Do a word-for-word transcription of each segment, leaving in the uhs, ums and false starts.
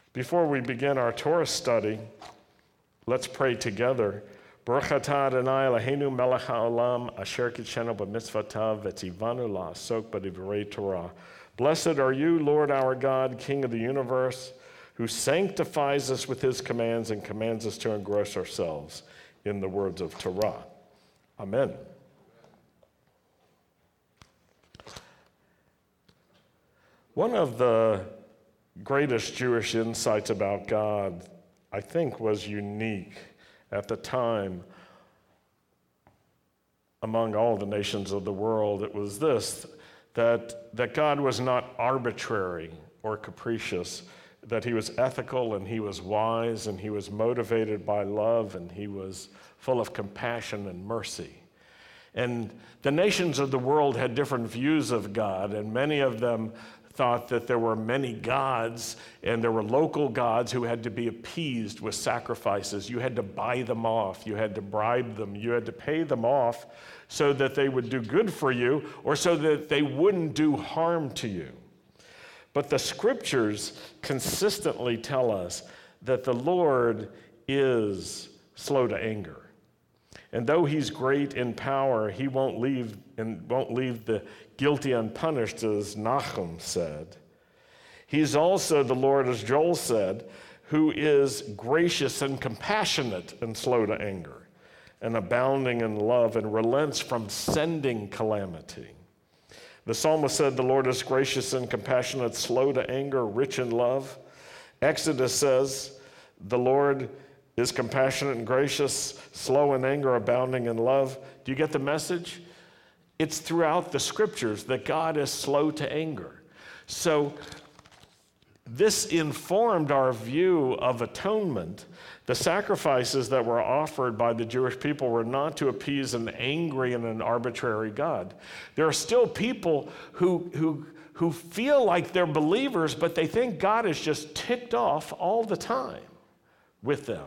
Before we begin our Torah study, let's pray together. Baruch atah Adonai Eloheinu melech haolam asher kitshenu b'mitzvotav v'tzivanu la'asok b'divrei Torah. Blessed are you, Lord our God, King of the universe, who sanctifies us with his commands and commands us to engross ourselves in the words of Torah. Amen. One of the greatest Jewish insights about God, I think, was unique at the time among all the nations of the world. It was this, that, that God was not arbitrary or capricious, that he was ethical and he was wise and he was motivated by love and he was full of compassion and mercy. And the nations of the world had different views of God, and many of them thought that there were many gods, and there were local gods who had to be appeased with sacrifices. You had to buy them off, you had to bribe them, you had to pay them off so that they would do good for you or so that they wouldn't do harm to you. But the scriptures consistently tell us that the Lord is slow to anger. And though he's great in power, he won't leave and won't leave the guilty unpunished, as Nahum said. He's also the Lord, as Joel said, who is gracious and compassionate and slow to anger, and abounding in love, and relents from sending calamity. The psalmist said, the Lord is gracious and compassionate, slow to anger, rich in love. Exodus says, the Lord is compassionate and gracious, slow in anger, abounding in love. Do you get the message? It's throughout the scriptures that God is slow to anger. So this informed our view of atonement. The sacrifices that were offered by the Jewish people were not to appease an angry and an arbitrary God. There are still people who, who, who feel like they're believers, but they think God is just ticked off all the time with them.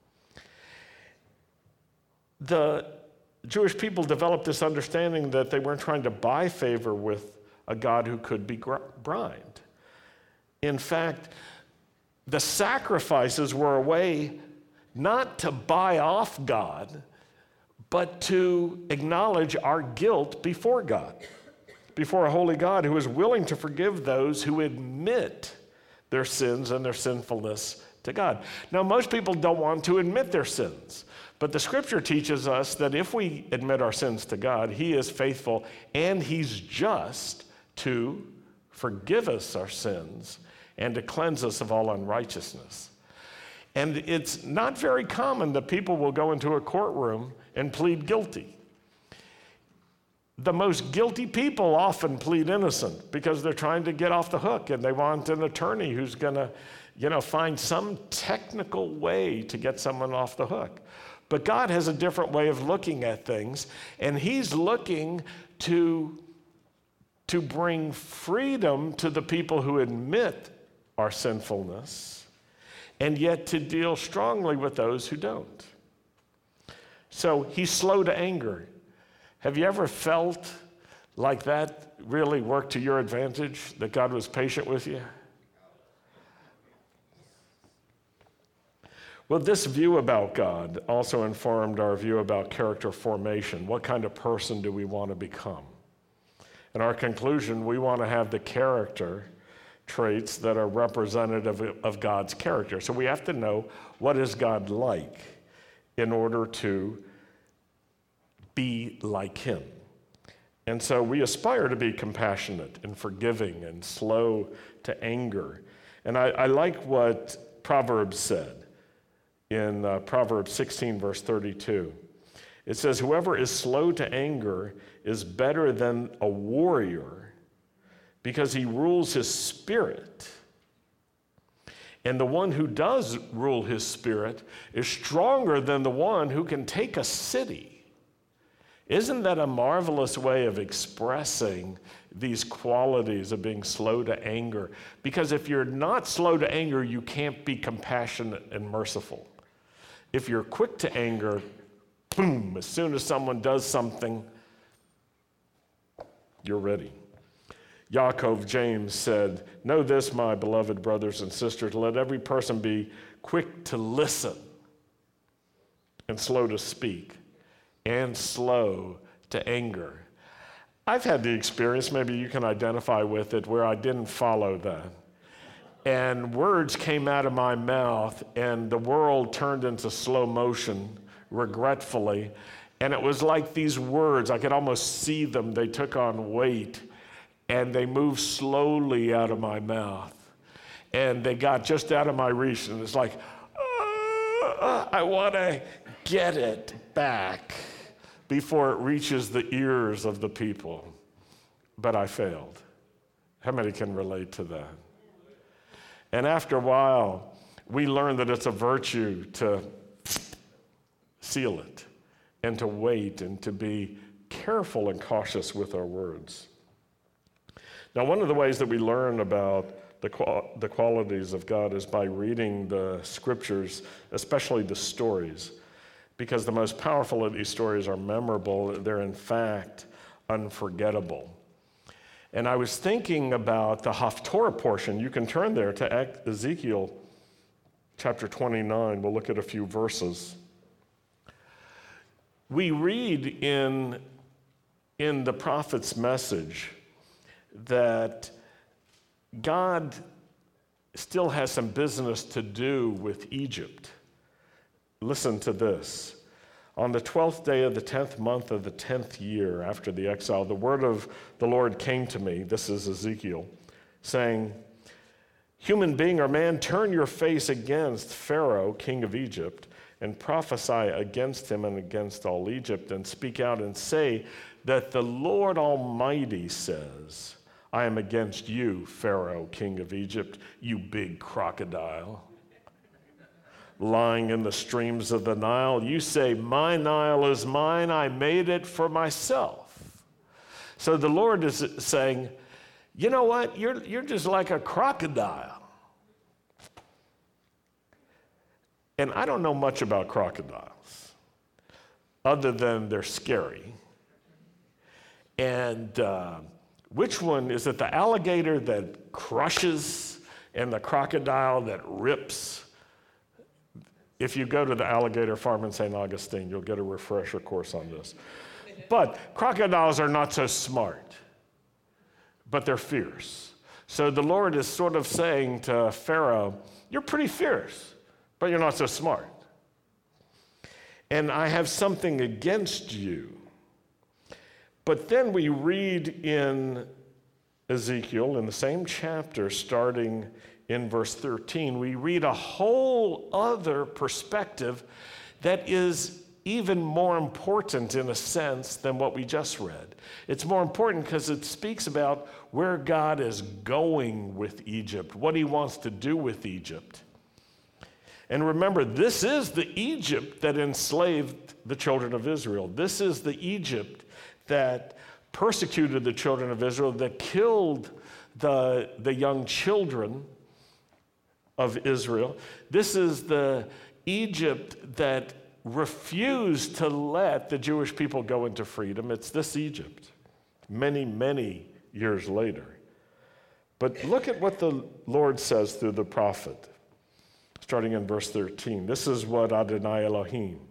The Jewish people developed this understanding that they weren't trying to buy favor with a God who could be bribed. In fact, the sacrifices were a way not to buy off God, but to acknowledge our guilt before God, before a holy God who is willing to forgive those who admit their sins and their sinfulness to God. Now, most people don't want to admit their sins. But the scripture teaches us that if we admit our sins to God, he is faithful and he's just to forgive us our sins and to cleanse us of all unrighteousness. And it's not very common that people will go into a courtroom and plead guilty. The most guilty people often plead innocent because they're trying to get off the hook and they want an attorney who's going to, you know, find some technical way to get someone off the hook. But God has a different way of looking at things, and he's looking to, to bring freedom to the people who admit our sinfulness, and yet to deal strongly with those who don't. So he's slow to anger. Have you ever felt like that really worked to your advantage, that God was patient with you? Well, this view about God also informed our view about character formation. What kind of person do we want to become? In our conclusion, we want to have the character traits that are representative of God's character. So we have to know, what is God like in order to be like him? And so we aspire to be compassionate and forgiving and slow to anger. And I, I like what Proverbs said. In uh, Proverbs sixteen, verse thirty-two, it says, whoever is slow to anger is better than a warrior because he rules his spirit. And the one who does rule his spirit is stronger than the one who can take a city. Isn't that a marvelous way of expressing these qualities of being slow to anger? Because if you're not slow to anger, you can't be compassionate and merciful. If you're quick to anger, boom, as soon as someone does something, you're ready. Yaakov, James said, "Know this, my beloved brothers and sisters, let every person be quick to listen and slow to speak and slow to anger." I've had the experience, maybe you can identify with it, where I didn't follow that. And words came out of my mouth and the world turned into slow motion, regretfully. And it was like these words, I could almost see them, they took on weight and they moved slowly out of my mouth. And they got just out of my reach and it's like, uh, I want to get it back before it reaches the ears of the people. But I failed. How many can relate to that? And after a while, we learned that it's a virtue to seal it and to wait and to be careful and cautious with our words. Now, one of the ways that we learn about the, qual- the qualities of God is by reading the scriptures, especially the stories, because the most powerful of these stories are memorable. They're, in fact, unforgettable. And I was thinking about the Haftorah portion. You can turn there to Ezekiel chapter twenty-nine. We'll look at a few verses. We read in, in the prophet's message that God still has some business to do with Egypt. Listen to this. On the twelfth day of the tenth month of the tenth year after the exile, the word of the Lord came to me, this is Ezekiel, saying, "Human being or man, turn your face against Pharaoh, king of Egypt, and prophesy against him and against all Egypt, and speak out and say that the Lord Almighty says, I am against you, Pharaoh, king of Egypt, you big crocodile. Lying in the streams of the Nile, you say, my Nile is mine, I made it for myself." So the Lord is saying, you know what, you're, you're just like a crocodile. And I don't know much about crocodiles, other than they're scary. And uh, which one, is it the alligator that crushes and the crocodile that rips? If you go to the alligator farm in Saint Augustine, you'll get a refresher course on this. But crocodiles are not so smart, but they're fierce. So the Lord is sort of saying to Pharaoh, you're pretty fierce, but you're not so smart. And I have something against you. But then we read in Ezekiel, in the same chapter, starting in verse thirteen, we read a whole other perspective that is even more important in a sense than what we just read. It's more important because it speaks about where God is going with Egypt, what he wants to do with Egypt. And remember, this is the Egypt that enslaved the children of Israel. This is the Egypt that persecuted the children of Israel, that killed the, the young children of Israel. This is the Egypt that refused to let the Jewish people go into freedom. It's this Egypt, many, many years later. But look at what the Lord says through the prophet, starting in verse thirteen. This is what Adonai Elohim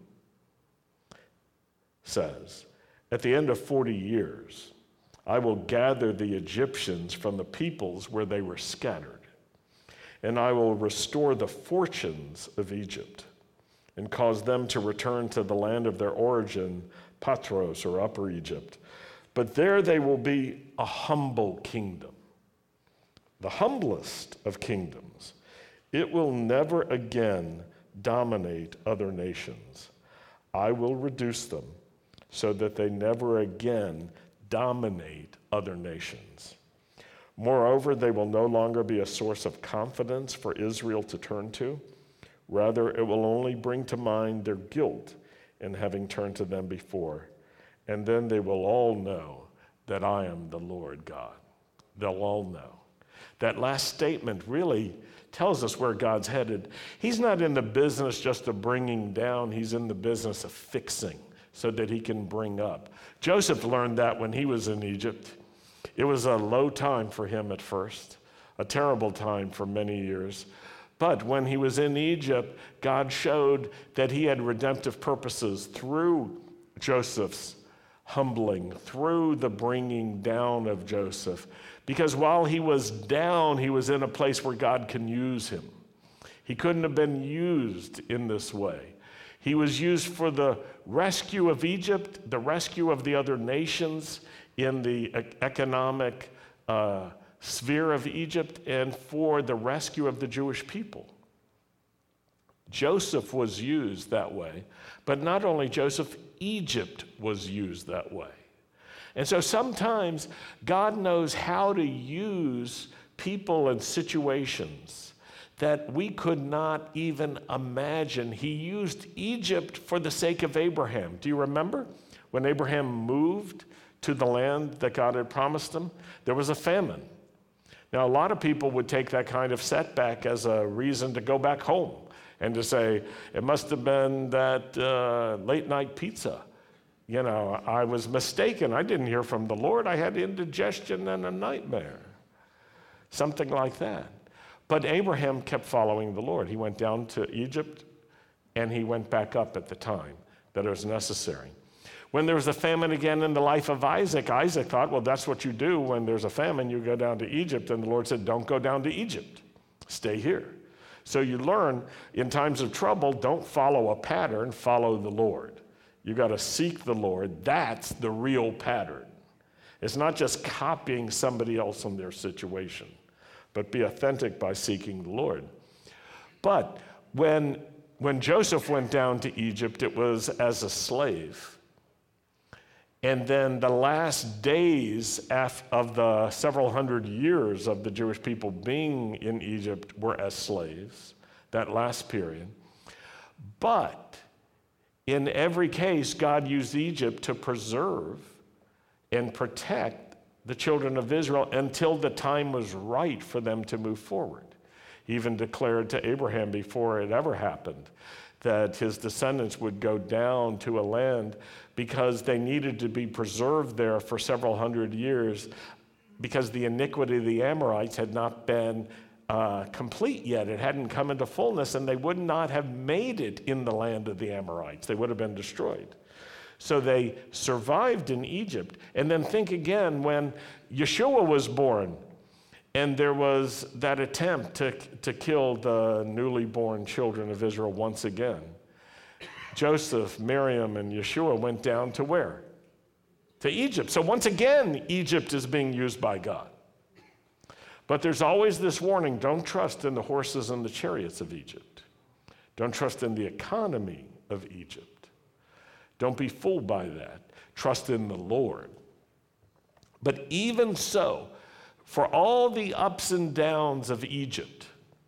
says. At the end of forty years, I will gather the Egyptians from the peoples where they were scattered, and I will restore the fortunes of Egypt and cause them to return to the land of their origin, Patros, or Upper Egypt. But there they will be a humble kingdom, the humblest of kingdoms. It will never again dominate other nations. I will reduce them so that they never again dominate other nations. Moreover, they will no longer be a source of confidence for Israel to turn to. Rather, it will only bring to mind their guilt in having turned to them before. And then they will all know that I am the Lord God. They'll all know. That last statement really tells us where God's headed. He's not in the business just of bringing down. He's in the business of fixing so that he can bring up. Joseph learned that when he was in Egypt. It was a low time for him at first, a terrible time for many years. But when he was in Egypt, God showed that he had redemptive purposes through Joseph's humbling, through the bringing down of Joseph. Because while he was down, he was in a place where God can use him. He couldn't have been used in this way. He was used for the rescue of Egypt, the rescue of the other nations in the economic uh, sphere of Egypt, and for the rescue of the Jewish people. Joseph was used that way, but not only Joseph, Egypt was used that way. And so sometimes God knows how to use people and situations that we could not even imagine. He used Egypt for the sake of Abraham. Do you remember when Abraham moved to the land that God had promised him? There was a famine. Now, a lot of people would take that kind of setback as a reason to go back home and to say, it must have been that uh, late night pizza. You know, I was mistaken. I didn't hear from the Lord. I had indigestion and a nightmare. Something like that. But Abraham kept following the Lord. He went down to Egypt, and he went back up at the time that it was necessary. When there was a famine again in the life of Isaac, Isaac thought, well, that's what you do when there's a famine. You go down to Egypt. And the Lord said, don't go down to Egypt. Stay here. So you learn in times of trouble, don't follow a pattern, follow the Lord. You got to seek the Lord. That's the real pattern. It's not just copying somebody else in their situation, but be authentic by seeking the Lord. But when, when Joseph went down to Egypt, it was as a slave. And then the last days of the several hundred years of the Jewish people being in Egypt were as slaves, that last period. But in every case, God used Egypt to preserve and protect the children of Israel until the time was right for them to move forward. He even declared to Abraham before it ever happened that his descendants would go down to a land because they needed to be preserved there for several hundred years because the iniquity of the Amorites had not been uh, complete yet. It hadn't come into fullness, and they would not have made it in the land of the Amorites. They would have been destroyed. So they survived in Egypt. And then think again when Yeshua was born, and there was that attempt to, to kill the newly born children of Israel once again. Joseph, Miriam, and Yeshua went down to where? To Egypt. So once again, Egypt is being used by God. But there's always this warning, don't trust in the horses and the chariots of Egypt. Don't trust in the economy of Egypt. Don't be fooled by that. Trust in the Lord. But even so, for all the ups and downs of Egypt,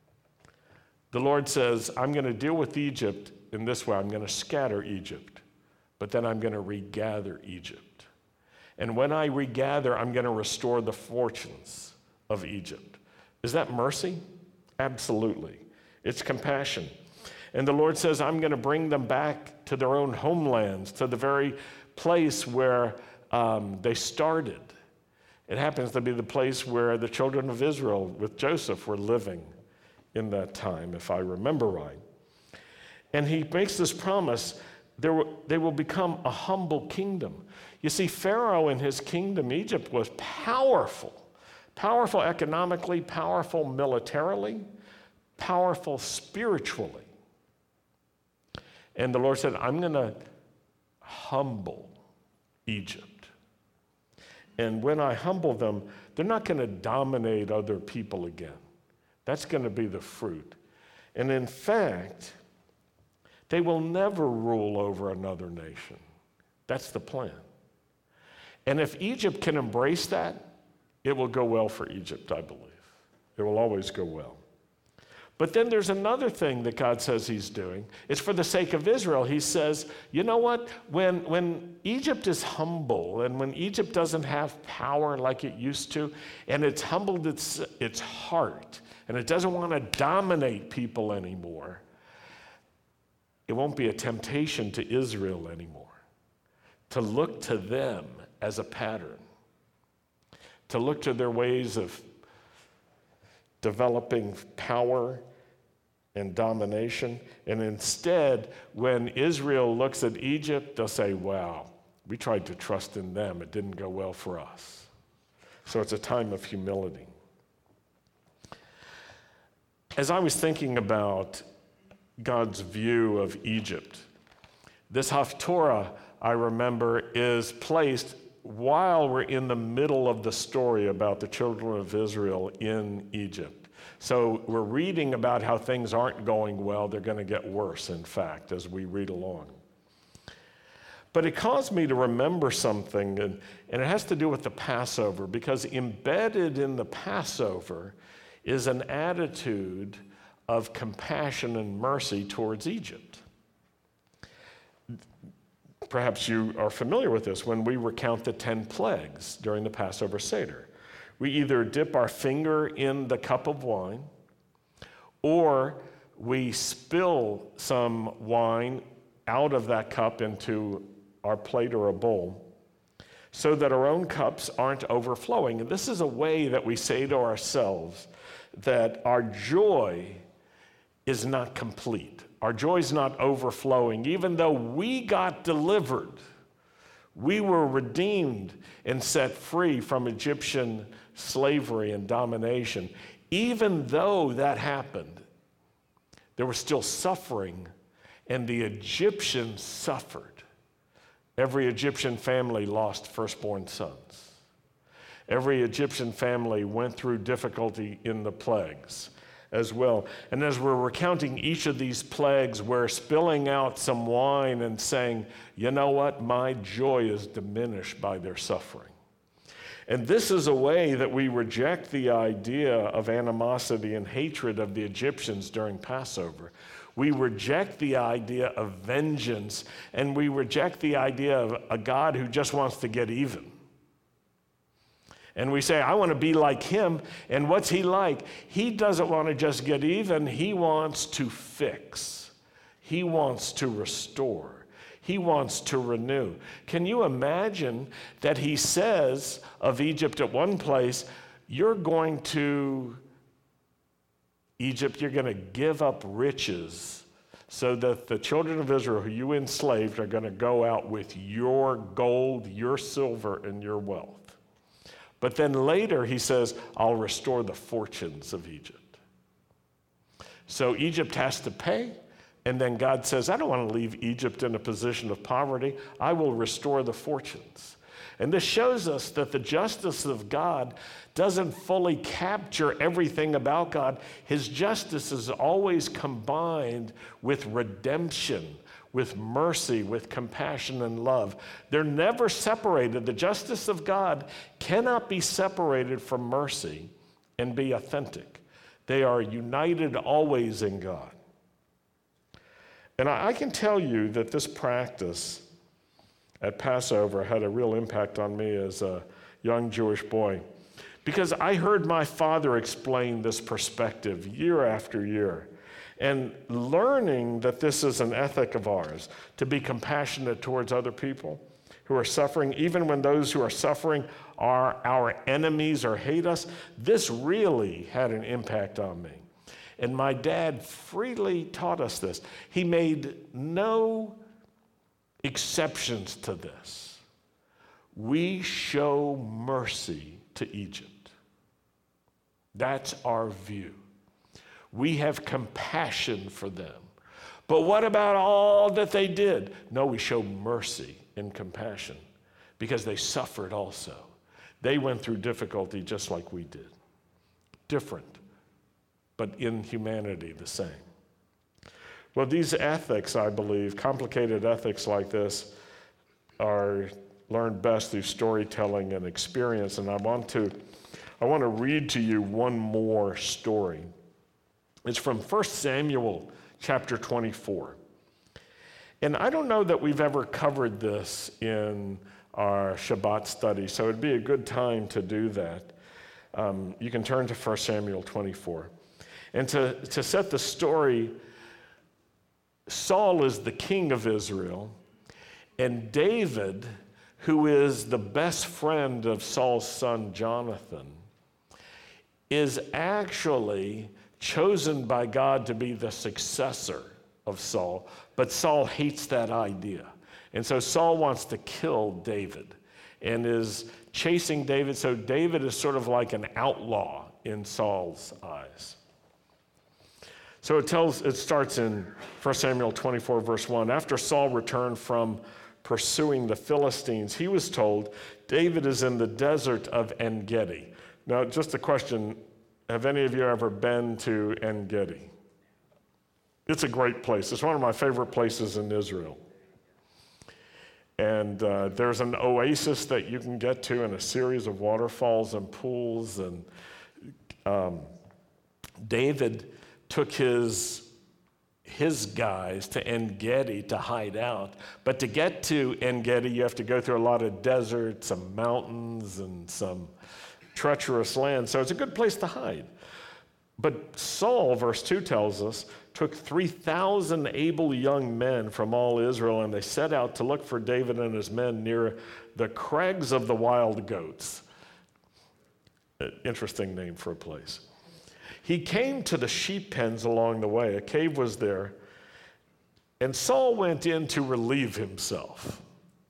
the Lord says, I'm going to deal with Egypt in this way. I'm going to scatter Egypt, but then I'm going to regather Egypt. And when I regather, I'm going to restore the fortunes of Egypt. Is that mercy? Absolutely. It's compassion. And the Lord says, I'm going to bring them back to their own homelands, to the very place where um, they started. It happens to be the place where the children of Israel with Joseph were living in that time, if I remember right. And he makes this promise, there will, they will become a humble kingdom. You see, Pharaoh and his kingdom, Egypt, was powerful. Powerful economically, powerful militarily, powerful spiritually. And the Lord said, I'm going to humble Egypt. And when I humble them, they're not going to dominate other people again. That's going to be the fruit. And in fact, they will never rule over another nation. That's the plan. And if Egypt can embrace that, it will go well for Egypt, I believe. It will always go well. But then there's another thing that God says he's doing. It's for the sake of Israel. He says, you know what? When, when Egypt is humble and when Egypt doesn't have power like it used to, and it's humbled its, its heart, and it doesn't want to dominate people anymore, it won't be a temptation to Israel anymore to look to them as a pattern. to look to their ways of developing power and domination. And instead, when Israel looks at Egypt, they'll say, wow, we tried to trust in them. It didn't go well for us. So it's a time of humility. As I was thinking about God's view of Egypt, this Haftorah, I remember, is placed while we're in the middle of the story about the children of Israel in Egypt. So we're reading about how things aren't going well. They're going to get worse, in fact, as we read along. But it caused me to remember something, and, and it has to do with the Passover, because embedded in the Passover is an attitude of compassion and mercy towards Egypt. Perhaps you are familiar with this when we recount the ten plagues during the Passover Seder. We either dip our finger in the cup of wine, or we spill some wine out of that cup into our plate or a bowl, so that our own cups aren't overflowing. And this is a way that we say to ourselves that our joy is not complete. Our joy is not overflowing. Even though we got delivered, we were redeemed and set free from Egyptian slavery and domination. Even though that happened, there was still suffering, and the Egyptians suffered. Every Egyptian family lost firstborn sons. Every Egyptian family went through difficulty in the plagues as well. And as we're recounting each of these plagues, we're spilling out some wine and saying, you know what, my joy is diminished by their suffering. And this is a way that we reject the idea of animosity and hatred of the Egyptians during Passover. We reject the idea of vengeance, and we reject the idea of a God who just wants to get even. And we say, I want to be like him. And what's he like? He doesn't want to just get even. He wants to fix. He wants to restore. He wants to renew. Can you imagine that he says of Egypt at one place, you're going to, Egypt, you're going to give up riches so that the children of Israel who you enslaved are going to go out with your gold, your silver, and your wealth. But then later he says, I'll restore the fortunes of Egypt. So Egypt has to pay, and then God says, I don't want to leave Egypt in a position of poverty. I will restore the fortunes. And this shows us that the justice of God doesn't fully capture everything about God. His justice is always combined with redemption, with mercy, with compassion and love. They're never separated. The justice of God cannot be separated from mercy and be authentic. They are united always in God. And I, I can tell you that this practice at Passover had a real impact on me as a young Jewish boy, because I heard my father explain this perspective year after year. And learning that this is an ethic of ours, to be compassionate towards other people who are suffering, even when those who are suffering are our enemies or hate us, this really had an impact on me. And my dad freely taught us this. He made no exceptions to this. We show mercy to Egypt. That's our view. We have compassion for them. But what about all that they did? No, we show mercy and compassion because they suffered also. They went through difficulty just like we did. Different, but in humanity the same. Well, these ethics, I believe, complicated ethics like this, are learned best through storytelling and experience. And I want to, I want to read to you one more story. It's from First Samuel chapter twenty-four. And I don't know that we've ever covered this in our Shabbat study, so it'd be a good time to do that. Um, you can turn to First Samuel twenty-four. And to, to set the story, Saul is the king of Israel, and David, who is the best friend of Saul's son Jonathan, is actually chosen by God to be the successor of Saul, but Saul hates that idea. And so Saul wants to kill David and is chasing David, so David is sort of like an outlaw in Saul's eyes. So it tells, it starts in First Samuel twenty-four, verse one. After Saul returned from pursuing the Philistines, he was told, David is in the desert of En-Gedi. Now, just a question, have any of you ever been to En-Gedi? It's a great place. It's one of my favorite places in Israel. And uh, there's an oasis that you can get to and a series of waterfalls and pools. And um, David took his, his guys to En-Gedi to hide out. But to get to En-Gedi, you have to go through a lot of desert, some mountains, and some treacherous land. So it's a good place to hide. But Saul, verse two tells us, took three thousand able young men from all Israel, and they set out to look for David and his men near the crags of the wild goats. Interesting name for a place. He came to the sheep pens along the way. A cave was there, and Saul went in to relieve himself.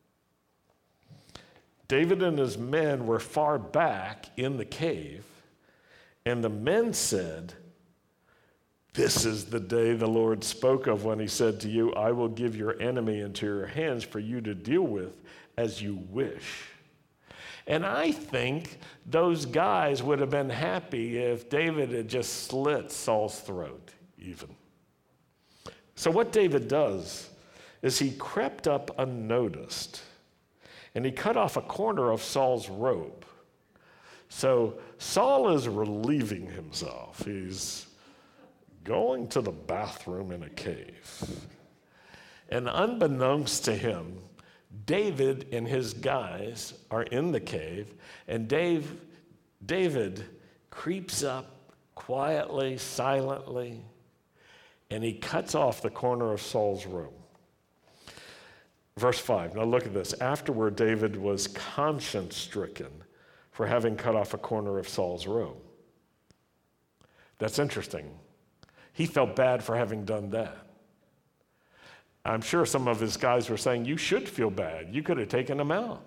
David and his men were far back in the cave, and the men said, "This is the day the Lord spoke of when he said to you, I will give your enemy into your hands for you to deal with as you wish." And I think those guys would have been happy if David had just slit Saul's throat, even. So what David does is he crept up unnoticed, and he cut off a corner of Saul's robe. So Saul is relieving himself. He's going to the bathroom in a cave. And unbeknownst to him, David and his guys are in the cave, and Dave, David creeps up quietly, silently, and he cuts off the corner of Saul's robe. Verse five, now look at this. Afterward, David was conscience-stricken for having cut off a corner of Saul's robe. That's interesting. He felt bad for having done that. I'm sure some of his guys were saying, you should feel bad. You could have taken him out.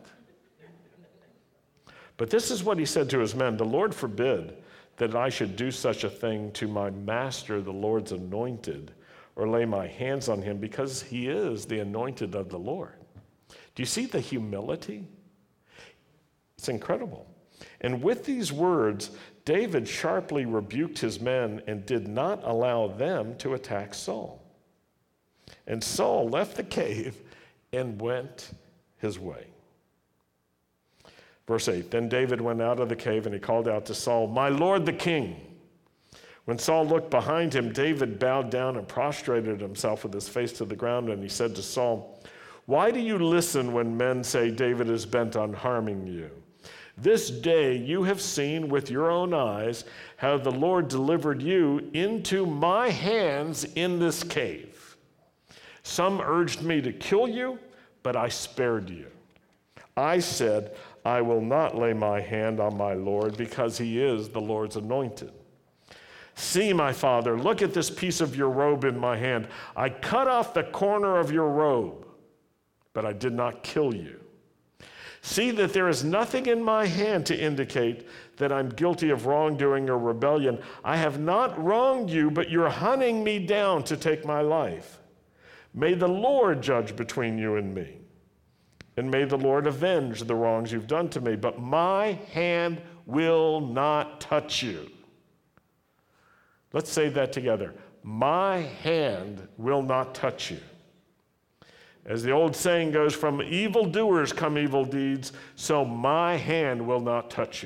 But this is what he said to his men, "The Lord forbid that I should do such a thing to my master, the Lord's anointed, or lay my hands on him, because he is the anointed of the Lord." Do you see the humility? It's incredible. And with these words, David sharply rebuked his men and did not allow them to attack Saul. And Saul left the cave and went his way. Verse eight, then David went out of the cave and he called out to Saul, "My lord the king." When Saul looked behind him, David bowed down and prostrated himself with his face to the ground, and he said to Saul, "Why do you listen when men say David is bent on harming you? This day you have seen with your own eyes how the Lord delivered you into my hands in this cave. Some urged me to kill you, but I spared you. I said, I will not lay my hand on my Lord, because he is the Lord's anointed. See, my father, look at this piece of your robe in my hand. I cut off the corner of your robe, but I did not kill you. See that there is nothing in my hand to indicate that I'm guilty of wrongdoing or rebellion. I have not wronged you, but you're hunting me down to take my life. May the Lord judge between you and me, and may the Lord avenge the wrongs you've done to me, but my hand will not touch you." Let's say that together. My hand will not touch you. As the old saying goes, from evildoers come evil deeds, so my hand will not touch you.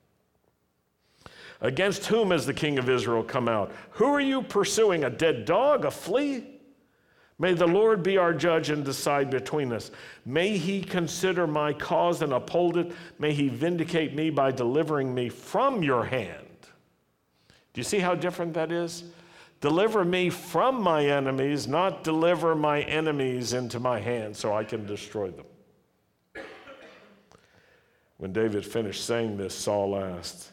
Against whom has the king of Israel come out? Who are you pursuing? A dead dog, a flea? May the Lord be our judge and decide between us. May he consider my cause and uphold it. May he vindicate me by delivering me from your hand. Do you see how different that is? Deliver me from my enemies, not deliver my enemies into my hand so I can destroy them. When David finished saying this, Saul asked,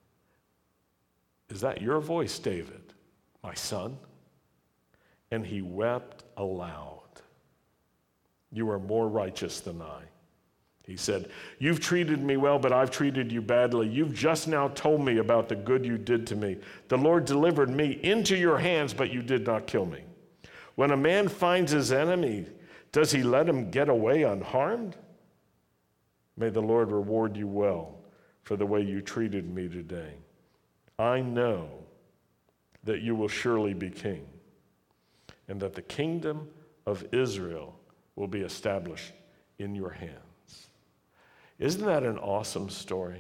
"Is that your voice, David, my son?" And he wept aloud. "You are more righteous than I." He said, "You've treated me well, but I've treated you badly. You've just now told me about the good you did to me. The Lord delivered me into your hands, but you did not kill me. When a man finds his enemy, does he let him get away unharmed? May the Lord reward you well for the way you treated me today. I know that you will surely be king, and that the kingdom of Israel will be established in your hands." Isn't that an awesome story?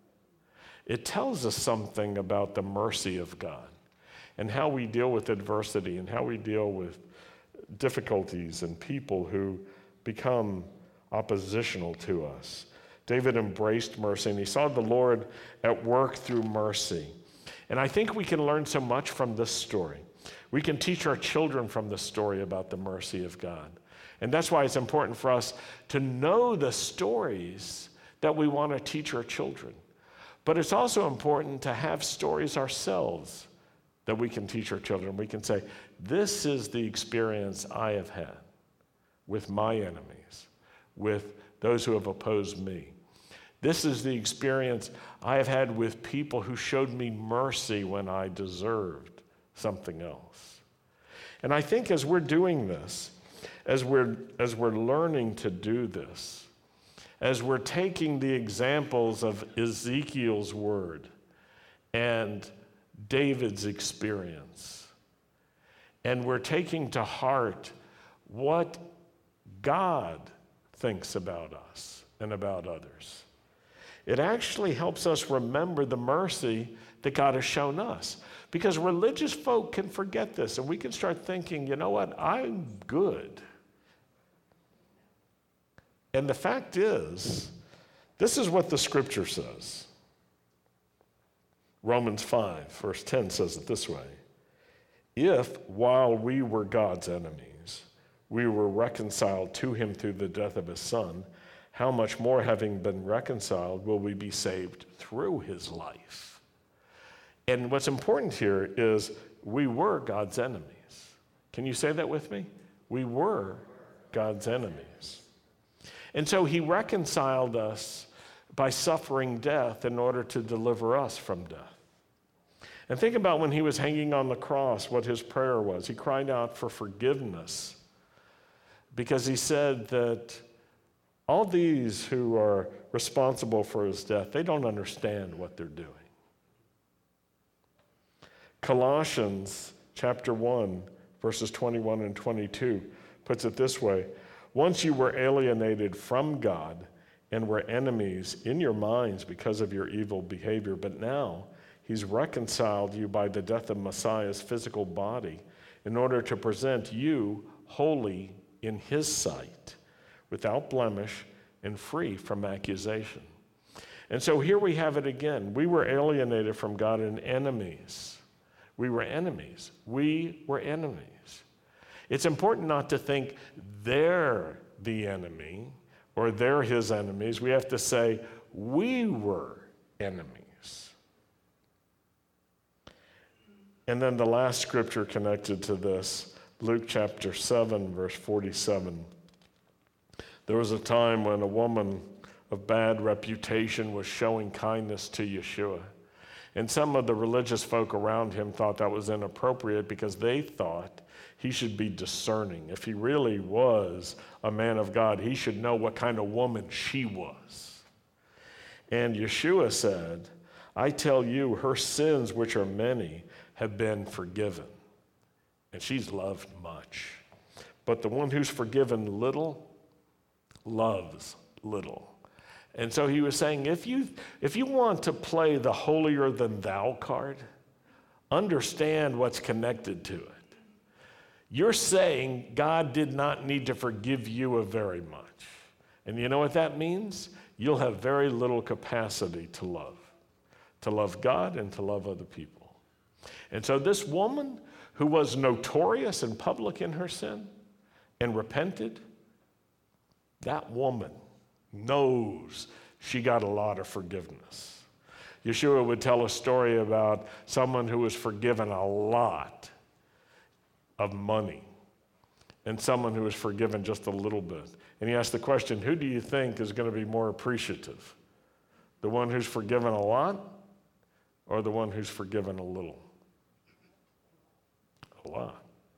It tells us something about the mercy of God and how we deal with adversity and how we deal with difficulties and people who become oppositional to us. David embraced mercy, and he saw the Lord at work through mercy. And I think we can learn so much from this story. We can teach our children from the story about the mercy of God. And that's why it's important for us to know the stories that we want to teach our children. But it's also important to have stories ourselves that we can teach our children. We can say, this is the experience I have had with my enemies, with those who have opposed me. This is the experience I have had with people who showed me mercy when I deserved something else. And I think as we're doing this, as we're, as we're learning to do this, as we're taking the examples of Ezekiel's word and David's experience, and we're taking to heart what God thinks about us and about others, it actually helps us remember the mercy that God has shown us. Because religious folk can forget this, and we can start thinking, you know what, I'm good. And the fact is, this is what the scripture says. Romans five, verse ten says it this way: "If, while we were God's enemies, we were reconciled to him through the death of his son, how much more, having been reconciled, will we be saved through his life?" And what's important here is we were God's enemies. Can you say that with me? We were God's enemies. And so he reconciled us by suffering death in order to deliver us from death. And think about when he was hanging on the cross, what his prayer was. He cried out for forgiveness because he said that all these who are responsible for his death, they don't understand what they're doing. Colossians chapter one, verses twenty-one and twenty-two puts it this way: "Once you were alienated from God and were enemies in your minds because of your evil behavior, but now he's reconciled you by the death of Messiah's physical body in order to present you holy in his sight, without blemish and free from accusation." And so here we have it again. We were alienated from God and enemies. We were enemies. We were enemies. It's important not to think they're the enemy or they're his enemies. We have to say we were enemies. And then the last scripture connected to this, Luke chapter seven, verse forty-seven. There was a time when a woman of bad reputation was showing kindness to Yeshua. And some of the religious folk around him thought that was inappropriate because they thought he should be discerning. If he really was a man of God, he should know what kind of woman she was. And Yeshua said, "I tell you, her sins, which are many, have been forgiven. And she's loved much. But the one who's forgiven little loves little." And so he was saying, if you, if you want to play the holier than thou card, understand what's connected to it. You're saying God did not need to forgive you of very much. And you know what that means? You'll have very little capacity to love, to love God and to love other people. And so this woman who was notorious and public in her sin and repented, that woman knows she got a lot of forgiveness. Yeshua would tell a story about someone who was forgiven a lot of money and someone who was forgiven just a little bit. And he asked the question, who do you think is going to be more appreciative? The one who's forgiven a lot or the one who's forgiven a little? A lot.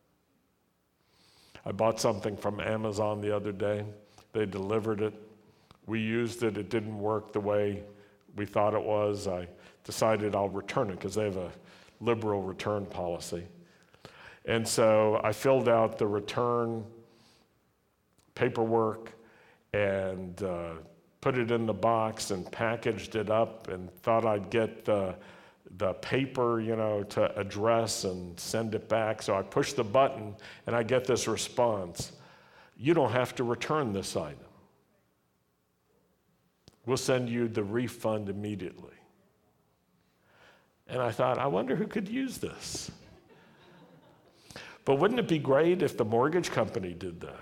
I bought something from Amazon the other day. They delivered it. We used it. It didn't work the way we thought it was. I decided I'll return it because they have a liberal return policy. And so I filled out the return paperwork and uh, put it in the box and packaged it up and thought I'd get the, the paper, you know, to address and send it back. So I push the button and I get this response. You don't have to return this item. We'll send you the refund immediately. And I thought, I wonder who could use this. But wouldn't it be great if the mortgage company did that?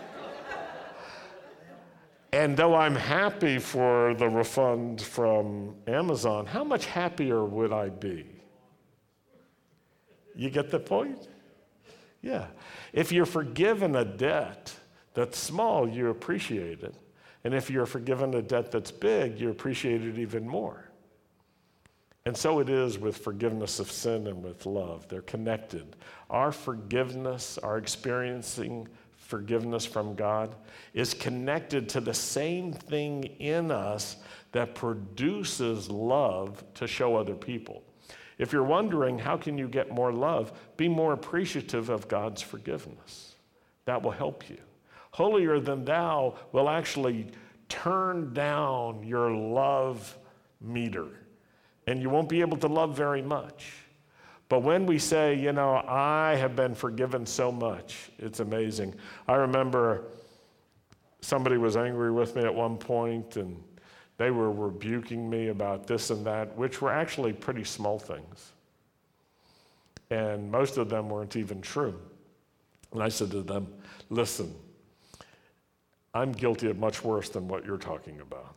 And though I'm happy for the refund from Amazon, how much happier would I be? You get the point? Yeah. If you're forgiven a debt that's small, you appreciate it. And if you're forgiven a debt that's big, you appreciate it even more. And so it is with forgiveness of sin and with love. They're connected. Our forgiveness, our experiencing forgiveness from God, is connected to the same thing in us that produces love to show other people. If you're wondering, how can you get more love? Be more appreciative of God's forgiveness. That will help you. Holier than thou will actually turn down your love meter, and you won't be able to love very much. But when we say, you know, I have been forgiven so much, it's amazing. I remember somebody was angry with me at one point, and they were rebuking me about this and that, which were actually pretty small things. And most of them weren't even true. And I said to them, listen, I'm guilty of much worse than what you're talking about.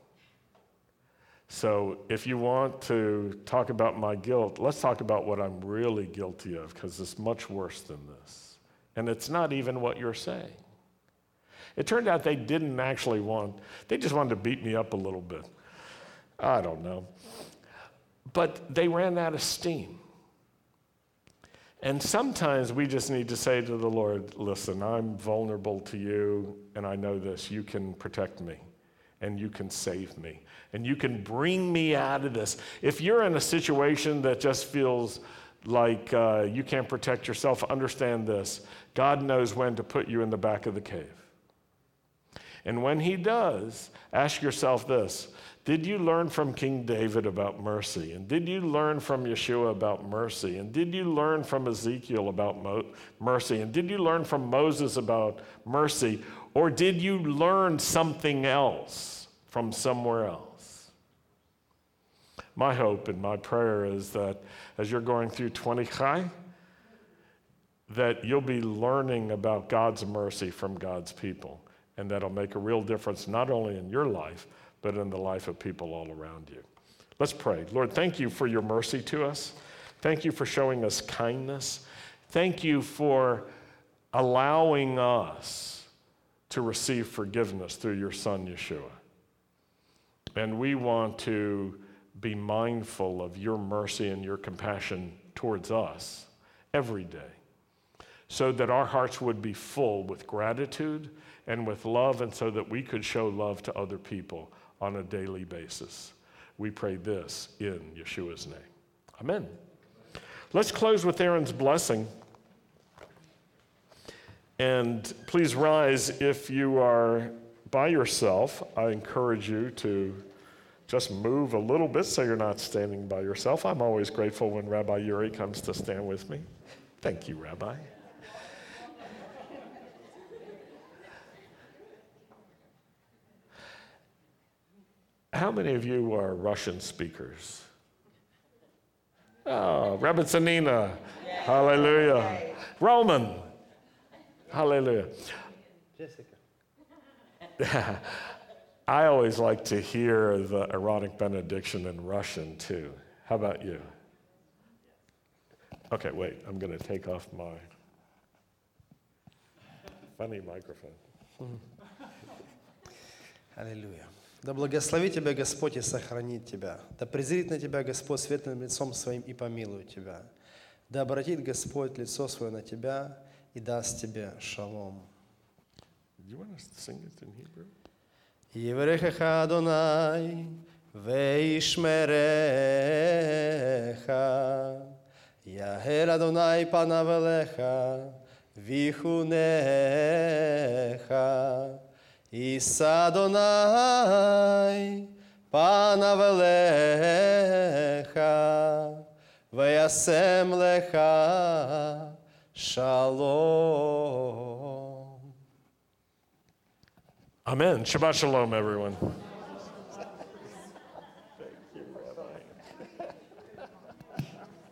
So if you want to talk about my guilt, let's talk about what I'm really guilty of, because it's much worse than this. And it's not even what you're saying. It turned out they didn't actually want, they just wanted to beat me up a little bit. I don't know. But they ran out of steam. And sometimes we just need to say to the Lord, listen, I'm vulnerable to you, and I know this. You can protect me, and you can save me, and you can bring me out of this. If you're in a situation that just feels like uh, you can't protect yourself, understand this. God knows when to put you in the back of the cave. And when he does, ask yourself this. Did you learn from King David about mercy? And did you learn from Yeshua about mercy? And did you learn from Ezekiel about mo- mercy? And did you learn from Moses about mercy? Or did you learn something else from somewhere else? My hope and my prayer is that as you're going through twenty Chai, that you'll be learning about God's mercy from God's people. And that'll make a real difference not only in your life, but in the life of people all around you. Let's pray. Lord, thank you for your mercy to us. Thank you for showing us kindness. Thank you for allowing us to receive forgiveness through your Son, Yeshua. And we want to be mindful of your mercy and your compassion towards us every day, so that our hearts would be full with gratitude and with love, and so that we could show love to other people on a daily basis. We pray this in Yeshua's name. Amen. Let's close with Aaron's blessing. And please rise if you are by yourself. I encourage you to just move a little bit so you're not standing by yourself. I'm always grateful when Rabbi Yuri comes to stand with me. Thank you, Rabbi. How many of you are Russian speakers? Oh, Rabbi Zanina. Hallelujah. Roman. Hallelujah. Jessica. I always like to hear the Aaronic benediction in Russian too. How about you? Okay, wait, I'm going to take off my funny microphone. Аллилуйя. Да благословит тебя Господь и сохранит тебя. Да презрит на тебя Господь светлым лицом своим и помилует тебя. Да обратит Господь лицо свое на тебя и даст тебе шалом. Do you want us to sing it in Hebrew? יברכך אדוני וישמרך. יהל אדוני פניו אליך ויחונך. יישא אדוני פניו אליך וישם לך שלום. Amen. Shabbat shalom, everyone.